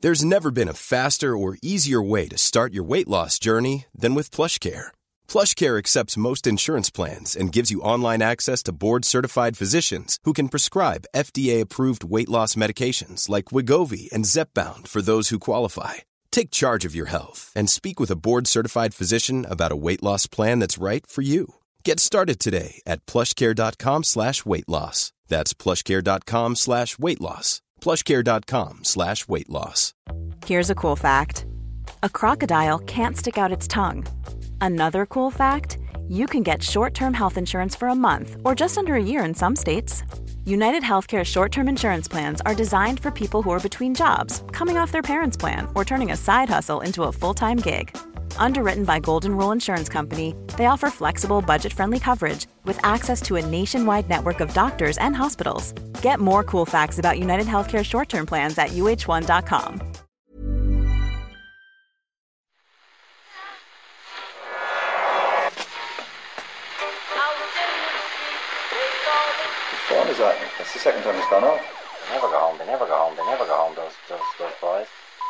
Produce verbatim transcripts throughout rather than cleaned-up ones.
There's never been a faster or easier way to start your weight loss journey than with PlushCare. PlushCare accepts most insurance plans and gives you online access to board-certified physicians who can prescribe F D A-approved weight loss medications like Wegovy and Zepbound for those who qualify. Take charge of your health and speak with a board-certified physician about a weight loss plan that's right for you. Get started today at plushcare.com slash weight loss. That's plushcare.com slash weight loss. plushcare.com slash weight loss. Here's a cool fact. A crocodile can't stick out its tongue. Another cool fact, you can get short-term health insurance for a month or just under a year in some states. United Healthcare short-term insurance plans are designed for people who are between jobs, coming off their parents' plan, or turning a side hustle into a full-time gig. Underwritten by Golden Rule Insurance Company, they offer flexible, budget-friendly coverage with access to a nationwide network of doctors and hospitals. Get more cool facts about United Healthcare short-term plans at U H one dot com. What is that? That's the second time it's gone off. They never go home, they never go home, they never go home, those, those, those boys.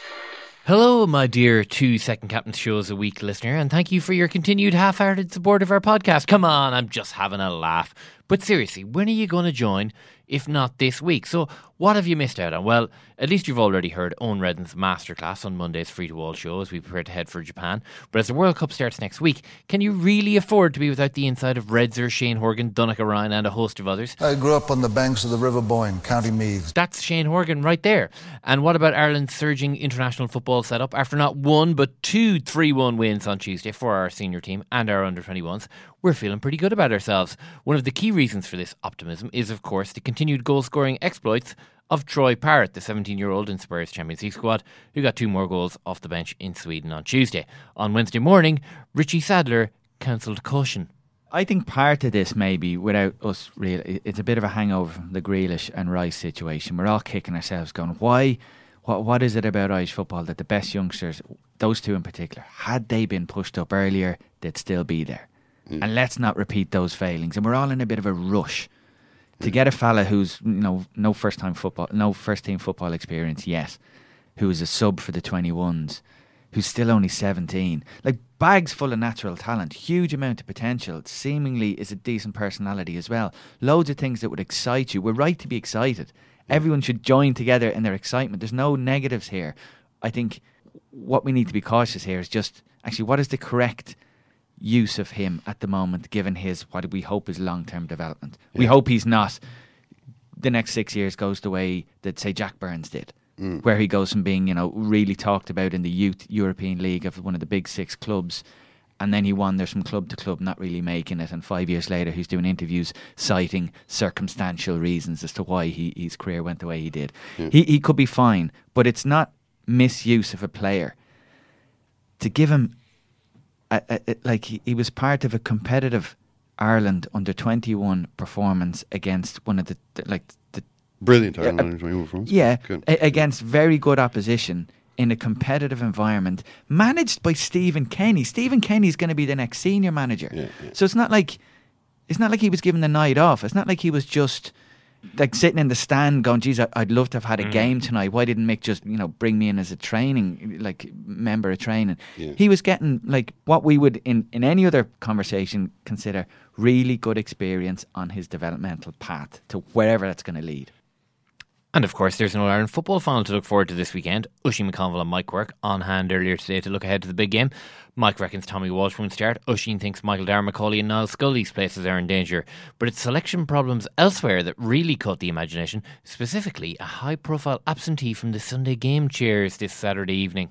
Hello, my dear two Second Captain's Shows a Week listener, and thank you for your continued half-hearted support of our podcast. Come on, I'm just having a laugh. But seriously, when are you going to join, if not this week? So what have you missed out on? Well, at least you've already heard Owen Redden's masterclass on Monday's free-to-all show as we prepare to head for Japan. But as the World Cup starts next week, can you really afford to be without the insight of Redzer, Shane Horgan, Donnacha Ryan and a host of others? I grew up on the banks of the River Boyne, County Meath. That's Shane Horgan right there. And what about Ireland's surging international football setup? After not one but two three one wins on Tuesday for our senior team and our under twenty-ones, we're feeling pretty good about ourselves. One of the key reasons for this optimism is, of course, the continued goal-scoring exploits of Troy Parrott, the seventeen-year-old in Spurs Champions League squad, who got two more goals off the bench in Sweden on Tuesday. On Wednesday morning, Richie Sadler cancelled caution. I think part of this, maybe, without us really, it's a bit of a hangover from the Grealish and Rice situation. We're all kicking ourselves going, why, what, what is it about Irish football that the best youngsters, those two in particular, had they been pushed up earlier, they'd still be there. Mm. And let's not repeat those failings. And we're all in a bit of a rush to get a fella who's, you know, no first time football, no first team football experience yet, who is a sub for the twenty-ones, who's still only seventeen. Like, bags full of natural talent, huge amount of potential, seemingly is a decent personality as well. Loads of things that would excite you. We're right to be excited. Everyone should join together in their excitement. There's no negatives here. I think what we need to be cautious here is just, actually, what is the correct use of him at the moment, given his, what we hope is long-term development. Yeah. We hope he's not, the next six years goes the way that, say, Jack Burns did, mm. where he goes from being, you know, really talked about in the youth European League of one of the big six clubs, and then he wanders from club to club, not really making it, and five years later he's doing interviews citing circumstantial reasons as to why he, his career went the way he did. Yeah. He, he could be fine, but it's not misuse of a player to give him I, I, like he, he was part of a competitive Ireland under twenty-one performance against one of the, the like the brilliant Ireland uh, under twenty-one performance. Yeah, a, against very good opposition in a competitive environment, managed by Stephen Kenny. Stephen Kenny is going to be the next senior manager. Yeah, yeah. So it's not like it's not like he was given the night off. It's not like he was just like sitting in the stand going, geez, I'd love to have had a mm. game tonight. Why didn't Mick just, you know, bring me in as a training, like, member of training? Yeah. He was getting, like, what we would, in, in any other conversation, consider really good experience on his developmental path to wherever that's going to lead. And of course, there's an All-Ireland football final to look forward to this weekend. Oisin McConville and Mike Quirke on hand earlier today to look ahead to the big game. Mike reckons Tommy Walsh won't start. Oisin thinks Michael Darragh Macaulay and Niall Scully's places are in danger. But it's selection problems elsewhere that really caught the imagination, specifically a high-profile absentee from the Sunday game chairs this Saturday evening.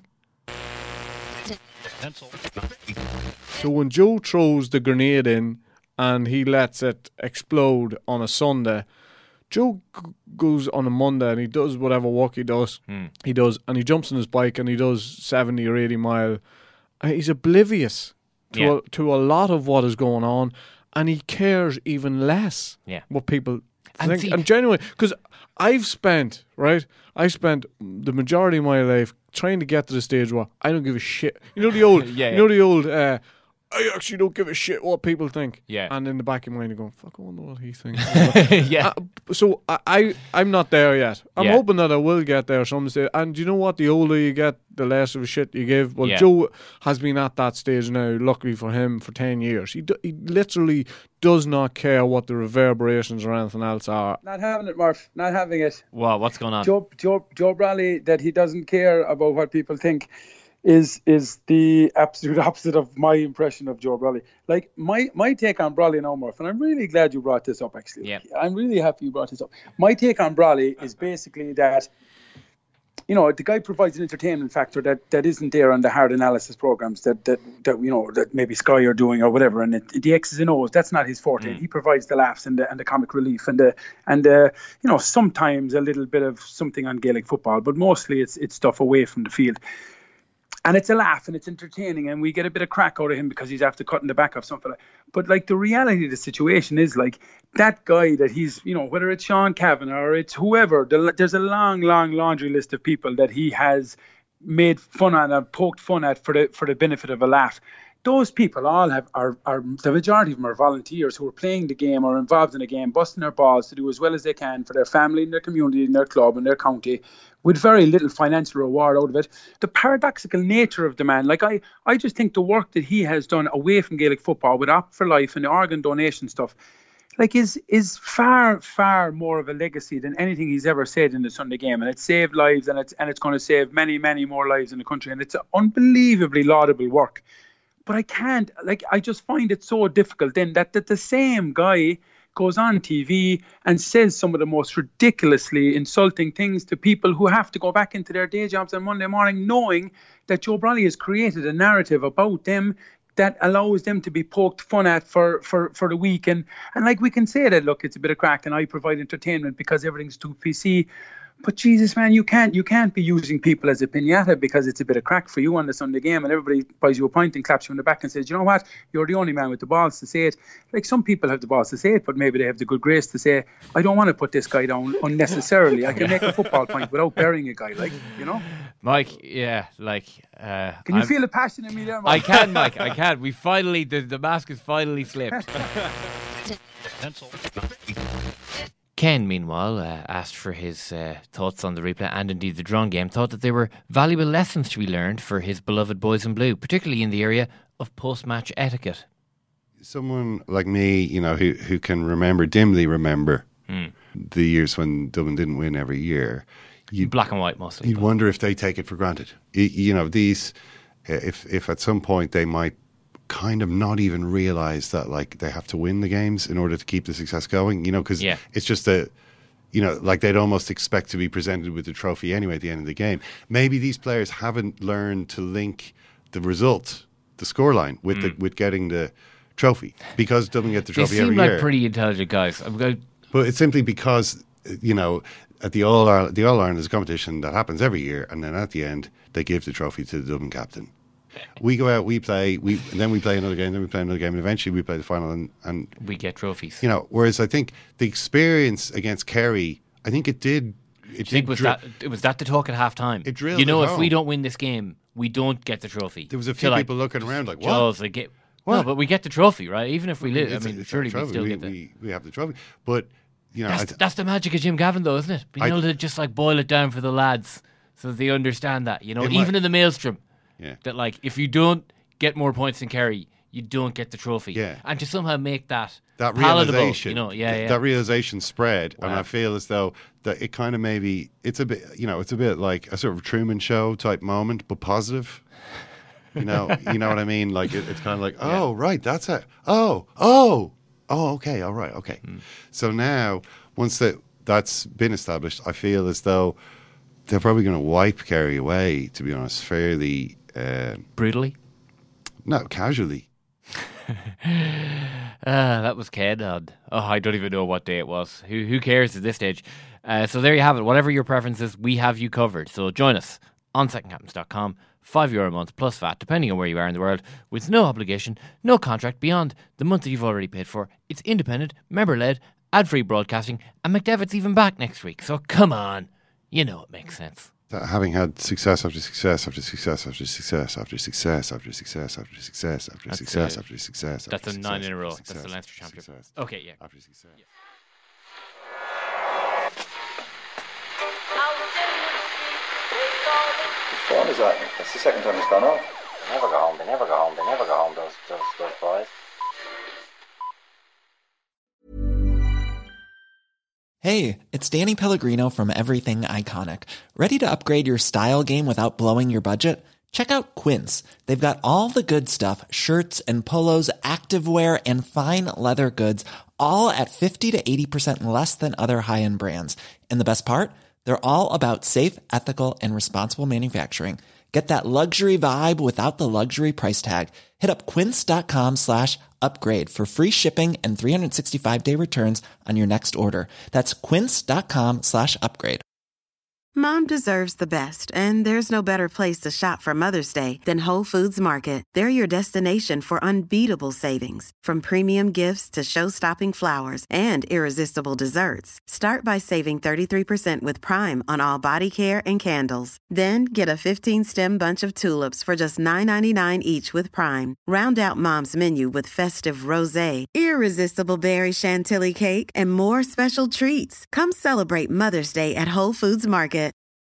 So when Joe throws the grenade in and he lets it explode on a Sunday, Joe g- goes on a Monday and he does whatever work he does. Mm. He does, and he jumps on his bike and he does seventy or eighty mile. And he's oblivious to yeah. a, to a lot of what is going on, and he cares even less yeah. what people and think. See, and genuinely, because I've spent right, I spent the majority of my life trying to get to the stage where I don't give a shit. You know the old, yeah, you know yeah. the old. Uh, I actually don't give a shit what people think. Yeah. And in the back of your mind, you're going, fuck, I wonder what he thinks. Yeah. Uh, so I, I, I'm not there yet. I'm Yeah. hoping that I will get there someday. And you know what? The older you get, the less of a shit you give. Well, Yeah. Joe has been at that stage now, luckily for him, for ten years. He, do, he literally does not care what the reverberations or anything else are. Not having it, Murph. Not having it. Wow, what's going on? Joe, Joe, Joe Bradley, that he doesn't care about what people think, is is the absolute opposite of my impression of Joe Bradley. Like, my, my take on Bradley now, Murph, and I'm really glad you brought this up, actually. Yeah. I'm really happy you brought this up. My take on Bradley is basically that, you know, the guy provides an entertainment factor that, that isn't there on the hard analysis programs that, that, that you know, that maybe Sky are doing or whatever, and it, the X's and O's, that's not his forte. Mm. He provides the laughs and the, and the comic relief and the, and the, you know, sometimes a little bit of something on Gaelic football, but mostly it's it's stuff away from the field. And it's a laugh and it's entertaining and we get a bit of crack out of him because he's after cutting the back of something. Like, but like the reality of the situation is like that guy that he's, you know, whether it's Sean Cavanagh or it's whoever, the, there's a long, long laundry list of people that he has made fun at and poked fun at for the for the benefit of a laugh. Those people all have are, are the majority of them are volunteers who are playing the game or involved in the game, busting their balls to do as well as they can for their family and their community and their club and their county, with very little financial reward out of it. The paradoxical nature of the man, like I, I just think the work that he has done away from Gaelic football with Opt for Life and the organ donation stuff, like is is far, far more of a legacy than anything he's ever said in the Sunday game. And it's saved lives and it's and it's going to save many, many more lives in the country. And it's an unbelievably laudable work. But I can't, like, I just find it so difficult then that, that the same guy goes on T V and says some of the most ridiculously insulting things to people who have to go back into their day jobs on Monday morning knowing that Joe Bradley has created a narrative about them that allows them to be poked fun at for, for, for the week. And, and like we can say that, look, it's a bit of crack and I provide entertainment because everything's too P C. But Jesus, man, you can't you can't be using people as a piñata because it's a bit of crack for you on the Sunday game and everybody buys you a pint and claps you on the back and says, you know what, you're the only man with the balls to say it. Like, some people have the balls to say it, but maybe they have the good grace to say, I don't want to put this guy down unnecessarily. I can make a football point without burying a guy, like, you know? Mike, yeah, like... Uh, can you I'm, feel the passion in me there, Mike? I can, Mike, I can. We finally, the, the mask is finally slipped. Ken, meanwhile, uh, asked for his uh, thoughts on the replay and indeed the drawn game, thought that they were valuable lessons to be learned for his beloved boys in blue, particularly in the area of post-match etiquette. Someone like me, you know, who, who can remember, dimly remember mm. the years when Dublin didn't win every year. You'd, Black and white mostly. You'd wonder if they take it for granted. You, you know, these, if if at some point they might kind of not even realize that, like, they have to win the games in order to keep the success going, you know, because yeah. it's just a, you know, like they'd almost expect to be presented with the trophy anyway at the end of the game. Maybe these players haven't learned to link the result, the scoreline, with mm. the, with getting the trophy, because Dublin get the trophy every year. They seem like pretty intelligent guys. I'm going. But it's simply because, you know, at the All Ireland, the All Ireland is a competition that happens every year, and then at the end they give the trophy to the Dublin captain. We go out, we play, we and then we play another game, then we play another game, and eventually we play the final, and, and we get trophies. You know, whereas I think the experience against Kerry, I think it did. It did think was dri- that it was that the talk at half time. It drilled. You know, if home. we don't win this game, we don't get the trophy. There was a few so people like, looking around like, what? Jaws, like, get, what? No, but we get the trophy, right? Even if we lose, it's I mean, a, surely we still we, get the. We, we have the trophy, but you know, that's, th- that's the magic of Jim Gavin, though, isn't it? Being able to just like boil it down for the lads so that they understand that, you know, even might, in the maelstrom, yeah. that like if you don't get more points than Kerry, you don't get the trophy. Yeah. And to somehow make that, that palatable, realization, you know, yeah, yeah. that realization spread, wow. and I feel as though that it kind of maybe it's a bit, you know, it's a bit like a sort of Truman Show type moment, but positive. You know, you know what I mean? Like it, it's kind of like, oh, yeah. right, that's it. Oh, oh, oh, okay, all right, okay. Mm. So now, once that that's been established, I feel as though they're probably going to wipe Kerry away. To be honest, fairly uh, brutally. No, casually. Ah, that was Ken on. Oh, I don't even know what day it was. Who who cares at this stage? Uh, so there you have it. Whatever your preference is, we have you covered. So join us on second captains dot com. Five euro a month plus V A T, depending on where you are in the world, with no obligation, no contract beyond the month that you've already paid for. It's independent, member-led, ad-free broadcasting, and McDevitt's even back next week. So come on, you know it makes sense. That having had success after success after success after success after success after success after success after That's success a- after success. That's after a nine success in a row. after That's the success Leinster after championship. success Okay, yeah. After success. Which one is that? That's the second time it's gone off. They never go home, they never go home, they never go home, those, those, those boys. Hey, it's Danny Pellegrino from Everything Iconic. Ready to upgrade your style game without blowing your budget? Check out Quince. They've got all the good stuff, shirts and polos, activewear, and fine leather goods, all at fifty to eighty percent less than other high-end brands. And the best part? They're all about safe, ethical, and responsible manufacturing. Get that luxury vibe without the luxury price tag. Hit up quince.com slash upgrade for free shipping and three sixty-five day returns on your next order. That's quince.com slash upgrade. Mom deserves the best, and there's no better place to shop for Mother's Day than Whole Foods Market. They're your destination for unbeatable savings, from premium gifts to show-stopping flowers and irresistible desserts. Start by saving thirty-three percent with Prime on all body care and candles. Then get a fifteen-stem bunch of tulips for just nine ninety-nine each with Prime. Round out Mom's menu with festive rosé, irresistible berry chantilly cake, and more special treats. Come celebrate Mother's Day at Whole Foods Market.